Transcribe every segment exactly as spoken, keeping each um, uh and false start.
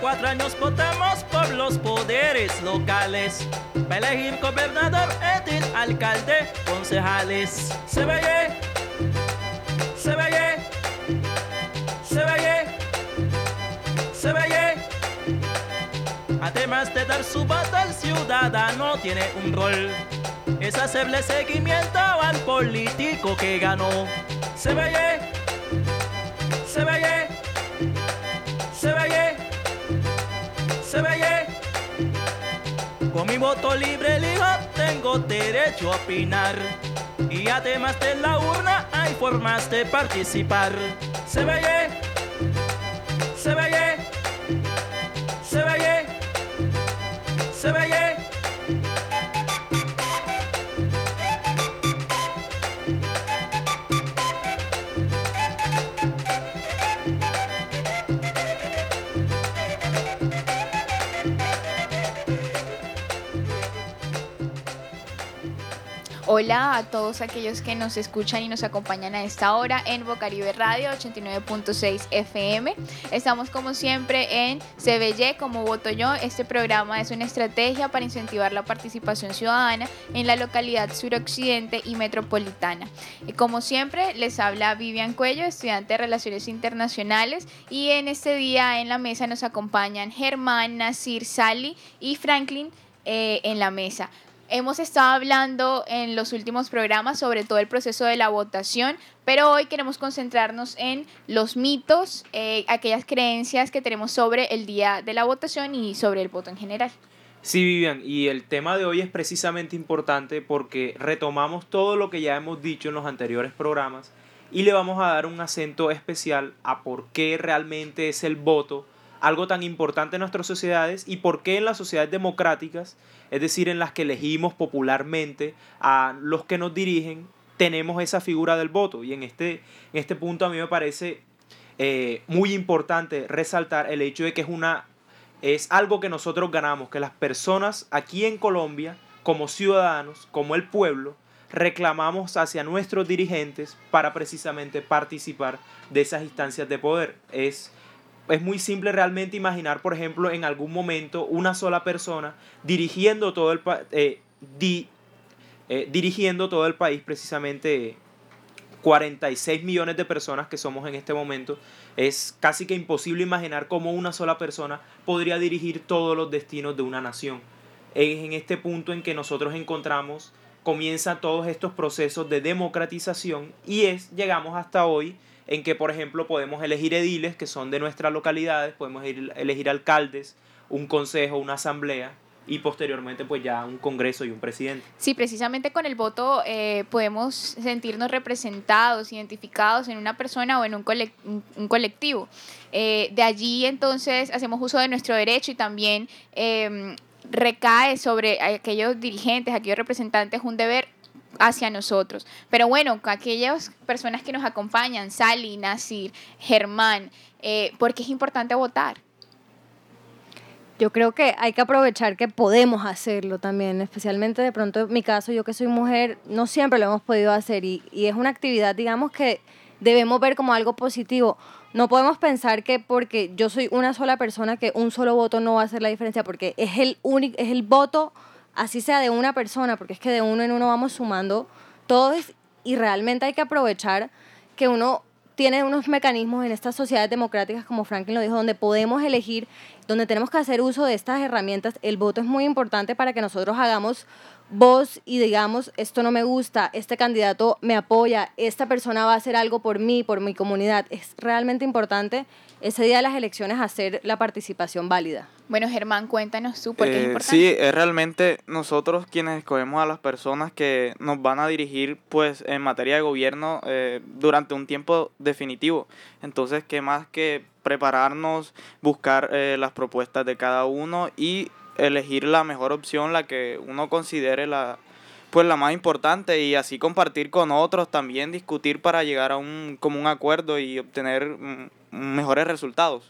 cuatro años votamos por los poderes locales para elegir gobernador, edil, alcalde, concejales. Se vaya, se vaya, se vaya, se vaya. Además de dar su voto al ciudadano, tiene un rol, es hacerle seguimiento al político que ganó. Se vaya, se vaya, se vaya, se vaya. Con mi voto libre elijo, tengo derecho a opinar. Y además de la urna hay formas de participar. Se vaya, se vaya, se vaya, se vaya. Hola a todos aquellos que nos escuchan y nos acompañan a esta hora en Bocaribe Radio ochenta y nueve punto seis F M. Estamos como siempre en C B Y, como voto yo. Este programa es una estrategia para incentivar la participación ciudadana en la localidad suroccidente y metropolitana. Y como siempre les habla Vivian Cuello, estudiante de Relaciones Internacionales, y en este día en la mesa nos acompañan Germán, Nasir, Sally y Franklin eh, en la mesa. Hemos estado hablando en los últimos programas sobre todo el proceso de la votación, pero hoy queremos concentrarnos en los mitos, eh, aquellas creencias que tenemos sobre el día de la votación y sobre el voto en general. Sí, Vivian, y el tema de hoy es precisamente importante porque retomamos todo lo que ya hemos dicho en los anteriores programas y le vamos a dar un acento especial a por qué realmente es el voto algo tan importante en nuestras sociedades y por qué en las sociedades democráticas, es decir, en las que elegimos popularmente a los que nos dirigen, tenemos esa figura del voto. Y en este, en este punto a mí me parece eh, muy importante resaltar el hecho de que es, una, es algo que nosotros ganamos, que las personas aquí en Colombia, como ciudadanos, como el pueblo, reclamamos hacia nuestros dirigentes para precisamente participar de esas instancias de poder. Es Es muy simple realmente imaginar, por ejemplo, en algún momento una sola persona dirigiendo todo el, pa- eh, di- eh, dirigiendo todo el país, precisamente cuarenta y seis millones de personas que somos en este momento. Es casi que imposible imaginar cómo una sola persona podría dirigir todos los destinos de una nación. Es en este punto en que nosotros encontramos, comienzan todos estos procesos de democratización y es, llegamos hasta hoy, en que, por ejemplo, podemos elegir ediles que son de nuestras localidades, podemos ir, elegir alcaldes, un consejo, una asamblea y posteriormente pues ya un congreso y un presidente. Sí, precisamente con el voto eh, podemos sentirnos representados, identificados en una persona o en un, colec- un colectivo. Eh, de allí entonces hacemos uso de nuestro derecho y también eh, recae sobre aquellos dirigentes, aquellos representantes un deber hacia nosotros. Pero bueno, aquellas personas que nos acompañan, Sally, Nasir, Germán, eh, ¿por qué es importante votar? Yo creo que hay que aprovechar que podemos hacerlo también, especialmente de pronto en mi caso, yo que soy mujer, no siempre lo hemos podido hacer y, y es una actividad, digamos, que debemos ver como algo positivo. No podemos pensar que porque yo soy una sola persona, que un solo voto no va a hacer la diferencia, porque es el único, es el voto, así sea de una persona, porque es que de uno en uno vamos sumando todos y realmente hay que aprovechar que uno tiene unos mecanismos en estas sociedades democráticas, como Franklin lo dijo, donde podemos elegir, donde tenemos que hacer uso de estas herramientas. El voto es muy importante para que nosotros hagamos voz y digamos, esto no me gusta, este candidato me apoya, esta persona va a hacer algo por mí, por mi comunidad. Es realmente importante ese día de las elecciones hacer la participación válida. Bueno, Germán, cuéntanos tú por qué Eh, es importante. sí, es realmente nosotros quienes escogemos a las personas que nos van a dirigir pues en materia de gobierno eh, durante un tiempo definitivo. Entonces, qué más que prepararnos, buscar eh, las propuestas de cada uno y elegir la mejor opción, la que uno considere la pues la más importante, y así compartir con otros, también discutir para llegar a un común acuerdo y obtener mm, mejores resultados.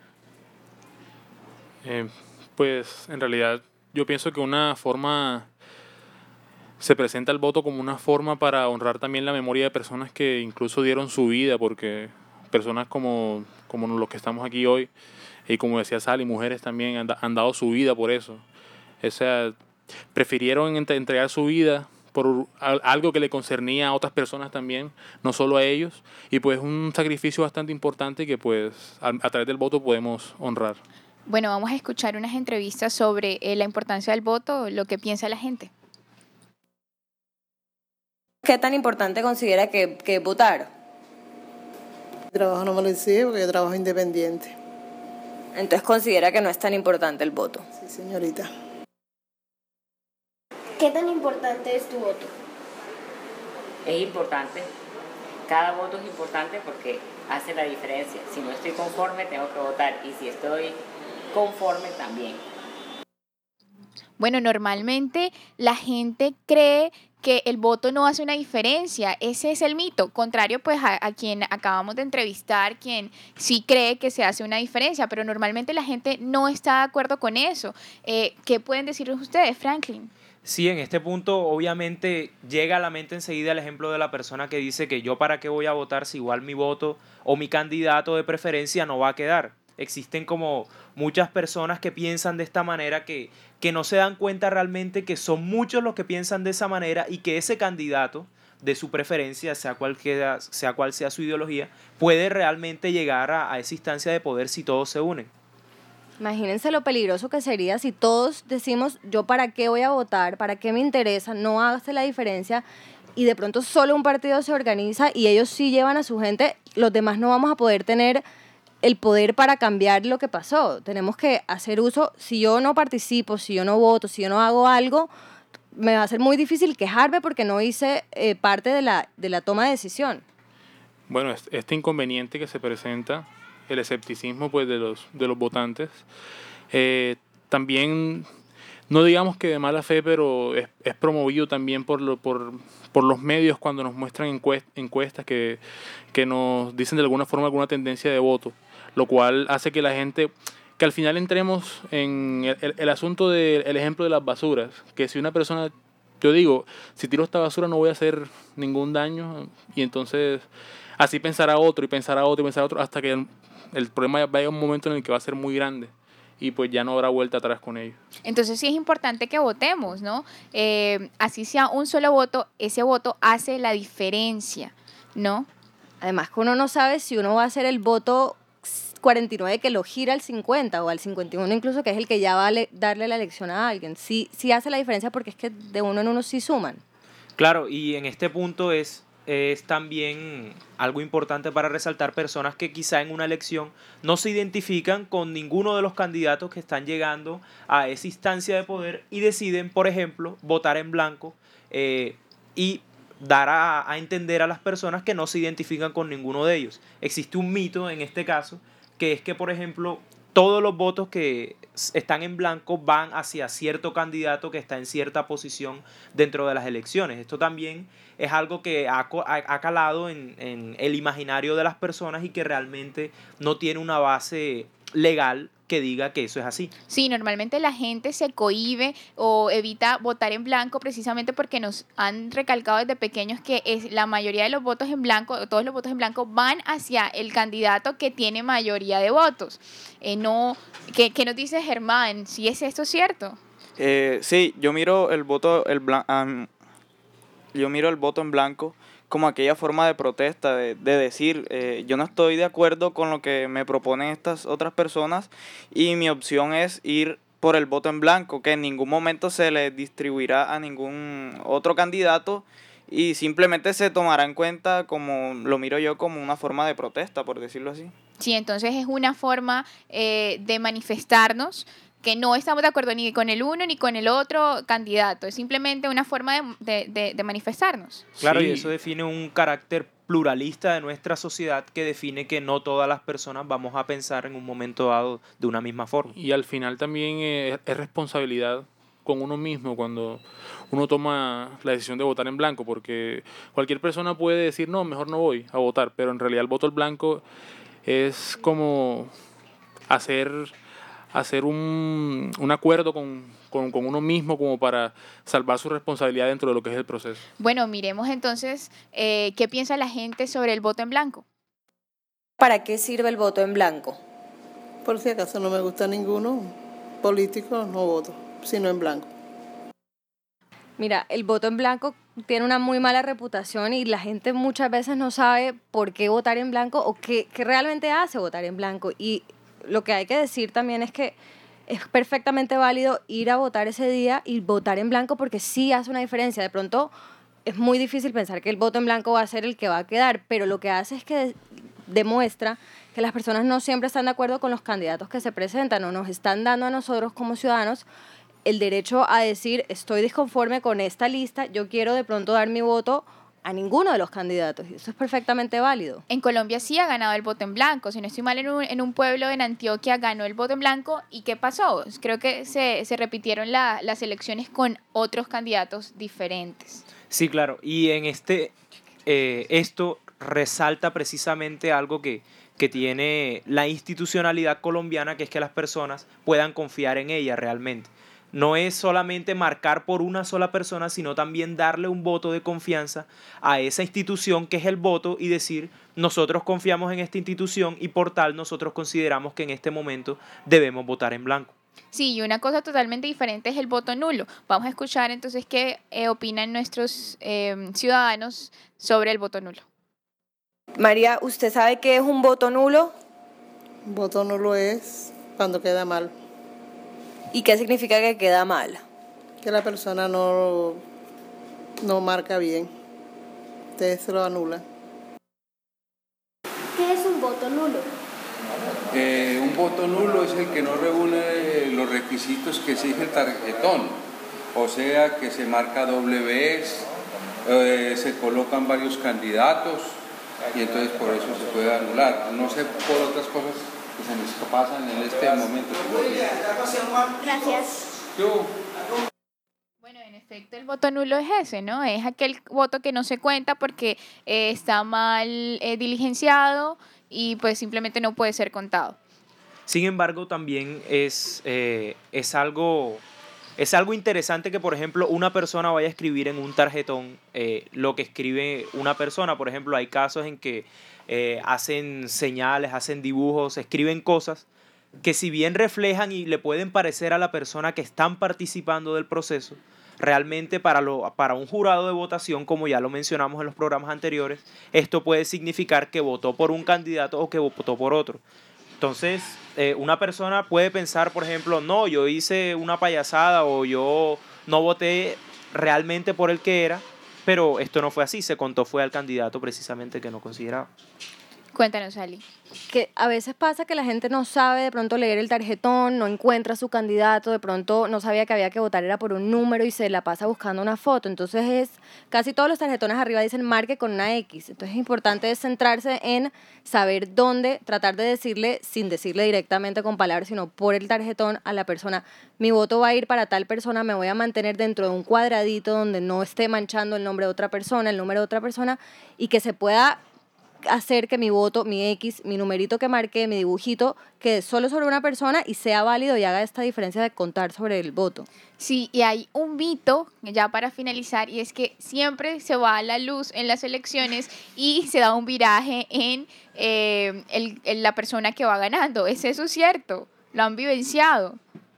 Eh, pues en realidad yo pienso que una forma, se presenta el voto como una forma para honrar también la memoria de personas que incluso dieron su vida, porque personas como, como los que estamos aquí hoy, y como decía Sally, mujeres también han, han dado su vida por eso. O sea, prefirieron entre, entregar su vida por algo que le concernía a otras personas también, no solo a ellos, y pues un sacrificio bastante importante que pues a, a través del voto podemos honrar. Bueno, vamos a escuchar unas entrevistas sobre eh, la importancia del voto, lo que piensa la gente. ¿Qué tan importante considera que, que votar? El trabajo no me lo exige porque yo trabajo independiente. Entonces considera que no es tan importante el voto. Sí, señorita. ¿Qué tan importante es tu voto? Es importante. Cada voto es importante porque hace la diferencia. Si no estoy conforme, tengo que votar. Y si estoy conforme, también. Bueno, normalmente la gente cree que el voto no hace una diferencia. Ese es el mito. Contrario, pues, a, a quien acabamos de entrevistar, quien sí cree que se hace una diferencia, pero normalmente la gente no está de acuerdo con eso. Eh, ¿Qué pueden decir ustedes, Franklin? Sí, en este punto obviamente llega a la mente enseguida el ejemplo de la persona que dice que yo para qué voy a votar si igual mi voto o mi candidato de preferencia no va a quedar. Existen como muchas personas que piensan de esta manera que, que no se dan cuenta realmente que son muchos los que piensan de esa manera y que ese candidato de su preferencia, sea cual, queda, sea cual sea su ideología, puede realmente llegar a, a esa instancia de poder si todos se unen. Imagínense lo peligroso que sería si todos decimos, yo para qué voy a votar, para qué me interesa, no hace la diferencia, y de pronto solo un partido se organiza y ellos sí llevan a su gente, los demás no vamos a poder tener el poder para cambiar lo que pasó. Tenemos que hacer uso, si yo no participo, si yo no voto, si yo no hago algo, me va a ser muy difícil quejarme porque no hice eh, parte de la, de la toma de decisión. Bueno, este inconveniente que se presenta, el escepticismo pues de los de los votantes, eh, también no digamos que de mala fe, pero es, es promovido también por lo, por por los medios cuando nos muestran encuest, encuestas que, que nos dicen de alguna forma alguna tendencia de voto, lo cual hace que la gente, que al final entremos en el, el, el asunto del el ejemplo de las basuras, que si una persona, yo digo, si tiro esta basura no voy a hacer ningún daño, y entonces así pensará otro y pensará otro y pensará otro hasta que el, el problema vaya a un momento en el que va a ser muy grande y pues ya no habrá vuelta atrás con ello. Entonces sí es importante que votemos, ¿no? Eh, así sea un solo voto, ese voto hace la diferencia, ¿no? Además que uno no sabe si uno va a hacer el voto cuarenta y nueve que lo gira al cincuenta o al cincuenta y uno incluso, que es el que ya va a le- darle la elección a alguien. Sí, sí hace la diferencia porque es que de uno en uno sí suman. Claro, y en este punto es, es también algo importante para resaltar personas que quizá en una elección no se identifican con ninguno de los candidatos que están llegando a esa instancia de poder y deciden, por ejemplo, votar en blanco eh, y dar a, a entender a las personas que no se identifican con ninguno de ellos. Existe un mito en este caso, que es que, por ejemplo, todos los votos que están en blanco van hacia cierto candidato que está en cierta posición dentro de las elecciones. Esto también es algo que ha, ha calado en, en el imaginario de las personas y que realmente no tiene una base legal que diga que eso es así. Sí, normalmente la gente se cohíbe o evita votar en blanco precisamente porque nos han recalcado desde pequeños que es la mayoría de los votos en blanco, todos los votos en blanco van hacia el candidato que tiene mayoría de votos. Eh, no, ¿qué, qué nos dice Germán? ¿Sí es esto cierto? Eh, sí, yo miro el voto, el blan- um, yo miro el voto en blanco como aquella forma de protesta, de, de decir, eh, yo no estoy de acuerdo con lo que me proponen estas otras personas y mi opción es ir por el voto en blanco, que en ningún momento se le distribuirá a ningún otro candidato y simplemente se tomará en cuenta, como lo miro yo, como una forma de protesta, por decirlo así. Sí, entonces es una forma eh, de manifestarnos que no estamos de acuerdo ni con el uno ni con el otro candidato. Es simplemente una forma de, de, de, de manifestarnos. Claro, Sí. y eso define un carácter pluralista de nuestra sociedad que define que no todas las personas vamos a pensar en un momento dado de una misma forma. Y al final también es, es responsabilidad con uno mismo cuando uno toma la decisión de votar en blanco, porque cualquier persona puede decir, no, mejor no voy a votar, pero en realidad el voto en blanco es como hacer... hacer un, un acuerdo con, con, con uno mismo como para salvar su responsabilidad dentro de lo que es el proceso. Bueno, miremos entonces eh, qué piensa la gente sobre el voto en blanco. ¿Para qué sirve el voto en blanco? Por si acaso no me gusta ninguno político, no voto, sino en blanco. Mira, el voto en blanco tiene una muy mala reputación y la gente muchas veces no sabe por qué votar en blanco o qué, qué realmente hace votar en blanco. Y lo que hay que decir también es que es perfectamente válido ir a votar ese día y votar en blanco porque sí hace una diferencia. De pronto es muy difícil pensar que el voto en blanco va a ser el que va a quedar, pero lo que hace es que demuestra que las personas no siempre están de acuerdo con los candidatos que se presentan o nos están dando a nosotros como ciudadanos el derecho a decir estoy disconforme con esta lista, yo quiero de pronto dar mi voto a ninguno de los candidatos y eso es perfectamente válido. En Colombia sí ha ganado el voto en blanco, si no estoy mal, en un, en un pueblo en Antioquia ganó el voto en blanco. ¿Y qué pasó? Creo que se, se repitieron la, las elecciones con otros candidatos diferentes. Sí, claro, y en este, eh, esto resalta precisamente algo que, que tiene la institucionalidad colombiana, que es que las personas puedan confiar en ella realmente. No es solamente marcar por una sola persona, sino también darle un voto de confianza a esa institución que es el voto y decir, nosotros confiamos en esta institución y por tal nosotros consideramos que en este momento debemos votar en blanco. Sí, y una cosa totalmente diferente es el voto nulo. Vamos a escuchar entonces qué eh, opinan nuestros eh, ciudadanos sobre el voto nulo. María, ¿usted sabe qué es un voto nulo? Un voto nulo es cuando queda mal. ¿Y qué significa que queda mal? Que la persona no, no marca bien. Ustedes se lo anulan. ¿Qué es un voto nulo? Eh, un voto nulo es el que no reúne los requisitos que exige el tarjetón. O sea, que se marca doble vez, eh, se colocan varios candidatos y entonces por eso se puede anular. No sé por otras cosas que se nos pasan en este momento. Gracias. Yo. Bueno, en efecto, el voto nulo es ese, ¿no? Es aquel voto que no se cuenta porque eh, está mal eh, diligenciado y pues simplemente no puede ser contado. Sin embargo, también es, eh, es, algo, es algo interesante que, por ejemplo, una persona vaya a escribir en un tarjetón eh, lo que escribe una persona. Por ejemplo, hay casos en que eh, hacen señales, hacen dibujos, escriben cosas que si bien reflejan y le pueden parecer a la persona que están participando del proceso, realmente para, lo, para un jurado de votación, como ya lo mencionamos en los programas anteriores, esto puede significar que votó por un candidato o que votó por otro. Entonces, eh, una persona puede pensar, por ejemplo, no, yo hice una payasada o yo no voté realmente por el que era, pero esto no fue así, se contó fue al candidato precisamente que no consideraba. Cuéntanos, Ali. Que a veces pasa que la gente no sabe de pronto leer el tarjetón, no encuentra a su candidato, de pronto no sabía que había que votar era por un número y se la pasa buscando una foto. Entonces es casi todos los tarjetones arriba dicen marque con una X. Entonces es importante centrarse en saber dónde, tratar de decirle, sin decirle directamente con palabras, sino por el tarjetón a la persona, mi voto va a ir para tal persona, me voy a mantener dentro de un cuadradito donde no esté manchando el nombre de otra persona, el número de otra persona y que se pueda hacer que mi voto, mi X, mi numerito que marqué, mi dibujito, quede solo sobre una persona y sea válido y haga esta diferencia de contar sobre el voto. Sí, y hay un mito, ya para finalizar, y es que siempre se va a la luz en las elecciones y se da un viraje en, eh, el, en la persona que va ganando. ¿Es eso cierto? ¿Lo han vivenciado?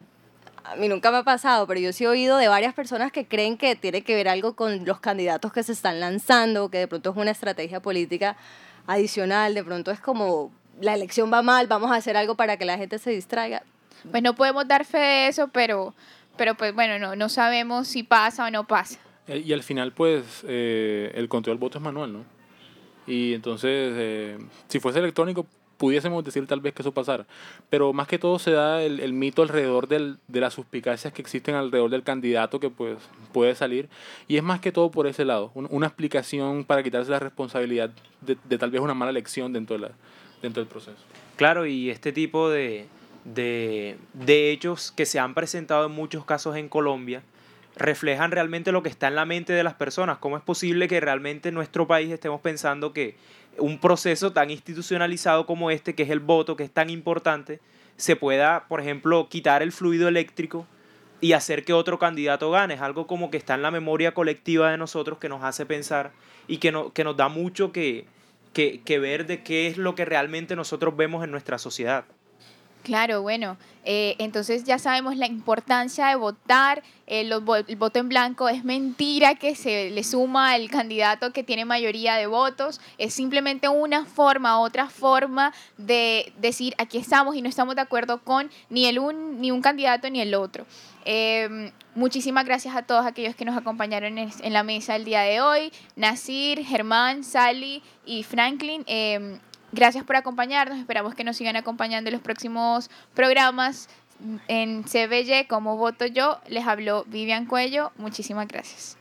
A mí nunca me ha pasado, pero yo sí he oído de varias personas que creen que tiene que ver algo con los candidatos que se están lanzando, que de pronto es una estrategia política adicional, de pronto es como la elección va mal, vamos a hacer algo para que la gente se distraiga. Pues no podemos dar fe de eso, pero, pero pues bueno, no, no sabemos si pasa o no pasa. Y al final, pues, eh, el conteo del voto es manual, ¿no? Y entonces, eh, si fuese electrónico, pudiésemos decir tal vez que eso pasara. Pero más que todo se da el, el mito alrededor del, de las suspicacias que existen alrededor del candidato que pues puede salir. Y es más que todo por ese lado, un, una explicación para quitarse la responsabilidad de, de tal vez una mala elección dentro, de la, dentro del proceso. Claro, y este tipo de, de, de hechos que se han presentado en muchos casos en Colombia reflejan realmente lo que está en la mente de las personas. ¿Cómo es posible que realmente en nuestro país estemos pensando que un proceso tan institucionalizado como este, que es el voto, que es tan importante, se pueda, por ejemplo, quitar el fluido eléctrico y hacer que otro candidato gane? Es algo como que está en la memoria colectiva de nosotros, que nos hace pensar y que, no, que nos da mucho que, que, que ver de qué es lo que realmente nosotros vemos en nuestra sociedad. Claro, bueno, eh, entonces ya sabemos la importancia de votar. Eh, los vo- el voto en blanco es mentira que se le suma al candidato que tiene mayoría de votos. Es simplemente una forma, otra forma de decir aquí estamos y no estamos de acuerdo con ni el un ni un candidato ni el otro. Eh, muchísimas gracias a todos aquellos que nos acompañaron en, en la mesa el día de hoy. Nasir, Germán, Sally y Franklin. Eh, Gracias por acompañarnos. Esperamos que nos sigan acompañando en los próximos programas en C B Y como voto yo. Les habló Vivian Cuello. Muchísimas gracias.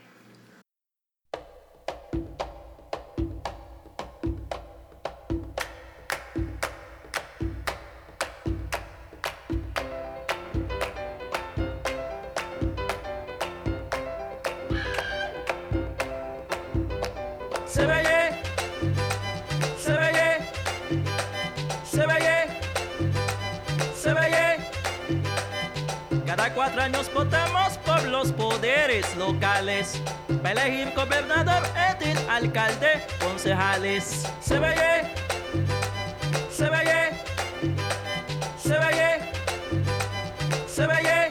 C B Y, C B Y, C B Y, C B Y. Cada cuatro años votamos por los poderes locales para elegir gobernador, edil, alcalde, concejales. C B Y, C B Y, C B Y, C B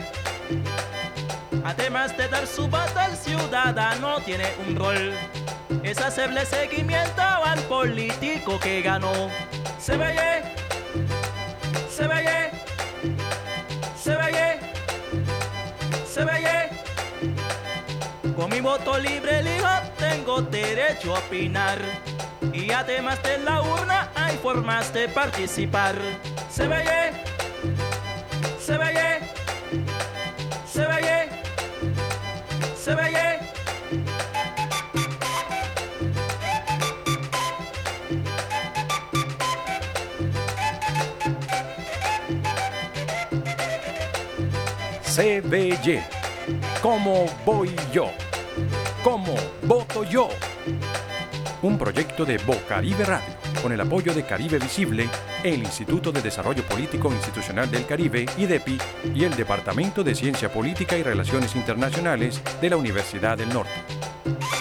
Y. Además de dar su voto al ciudadano, tiene un rol. Es hacerle seguimiento al político que ganó. C B Y, C B Y, C B Y, C B Y. Con mi voto libre elijo, tengo derecho a opinar. Y además de la urna hay formas de participar. C B Y, C B Y, C B Y, C B Y. C B Y. ¿Cómo voy yo? ¿Cómo voto yo? Un proyecto de Bocaribe Radio, con el apoyo de Caribe Visible, el Instituto de Desarrollo Político Institucional del Caribe, I D E P I, y el Departamento de Ciencia Política y Relaciones Internacionales de la Universidad del Norte.